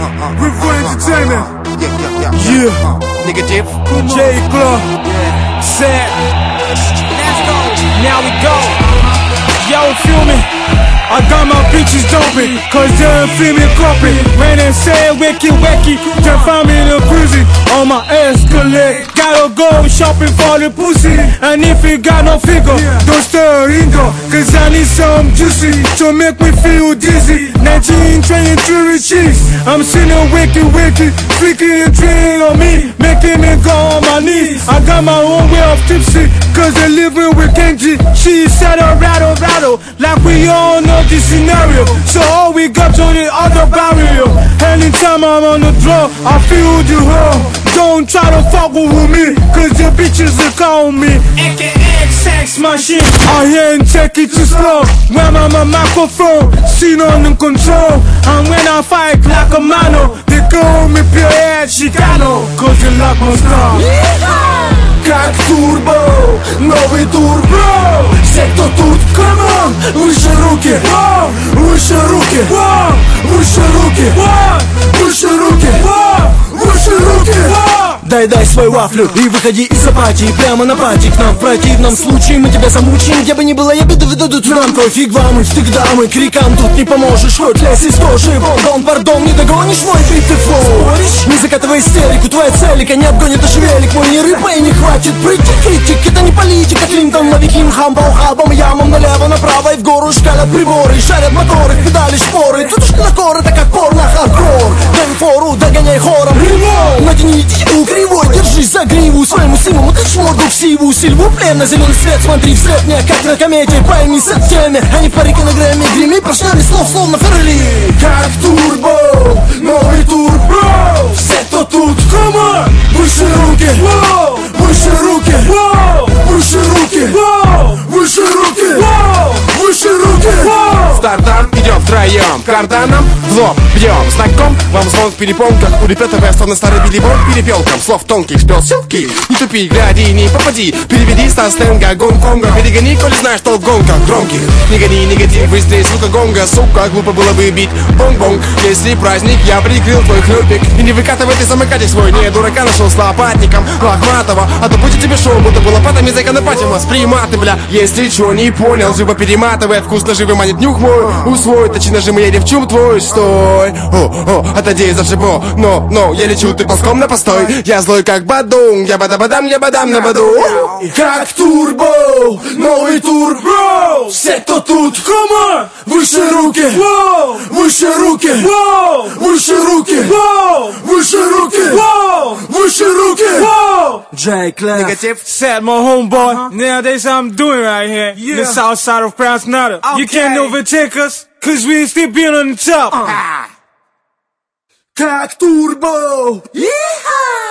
River Entertainment. Yeah. Negative. J. Club. Set. Let's go. Now we go. Yo, feel me? I got my bitches dumping, cause they feel me copy. When they say wacky wacky, they find me in the prison on my Escalade. Gotta go shopping for the pussy, and if you got no figure, don't stir in door, cause I need some juicy to make me feel dizzy. 1923 cheese, I'm sitting wacky wacky, freaking and train on me, making me go on my knees. I got my own way of tipsy, cause they living with Kenji. She said a rattle rattle, like we all know the scenario. So all we got to the other barrier. Anytime I'm on the draw, I feel the hole. Don't try to fuck with me, cause the bitches will call me AKA sex machine. I ain't take it too slow. When I'm a microphone, seen on the control. And when I fight like a mano, they call me Pierre Chicano, cause they like my style. Как турбо, новый турбо. Все, кто тут, come on, выше руки, выше руки, выше руки, выше руки, выше руки. Дай свою вафлю и выходи из апатии прямо на пати к нам. В противном случае мы тебя замучим. Где бы ни было, я беду ведут нам. Твой фиг вам и всегда мы крикам тут не поможешь. Хоть лес из кожи, вон, пардон, не догонишь мой бит ты флоу. Не закатывай истерику, твоя целика не обгонит аж велик. Мой не рыба и не хватит прыти критик. Это не политика, Клинтон, лови Кингхам, по ухабам, ямам налево, направо и в гору шкалят приборы, шарят моторы, педали шпоры. Тут уж на коры, так как порно, хардкор. Дай фору, догоняй хором. Натяните кривой, держись за гриву своему сыну, утычь морду в сиву. Сильву плен на зеленый свет, смотри вслед мне, как на комедии. Пойми с теме, а не парики на грэмме. Грими поршнями слов, словно Феррели. Как турбо, новый турбо. Все, кто тут, come on, выше руки, выше руки, выше руки, выше руки, выше руки. В Тардан идем втроем, карданом в лоб бьем. Знаком вам звон в перепонках, улепетывая словно старый билибон перепелком. Слов тонких спел селки, не тупи, гляди, не попади. Переведи со сленга Гонконга, перегони, коли знаешь толк в гонках громких. Не гони негатив, быстрее звука гонга. Сука, глупо было бы бить бонг-бонг. Если праздник, я прикрыл твой хлюпик. И не выкатывай ты замыкатель свой, не дурака нашел с лопатником Лохматова. А то будет тебе шоу, будто было патами законопатима с приматы, бля. Если чё не понял, живо перематывай. Вкусно живый манит нюх мой, усвой. Точи нажимы, я в чум твой, стой. Отойди за шибо, но я лечу, ты ползком на постой. Я злой как бадун, я бадам на баду. Как турбо, новый турбо. Все, кто тут, come on, выше руки, выше руки, выше руки, выше руки, выше руки. J. Club. Negative. Set my homeboy. Nowadays I'm doing right here. The south side of France Nada. You can't overtake us, cause we still being on the top. Как турбо,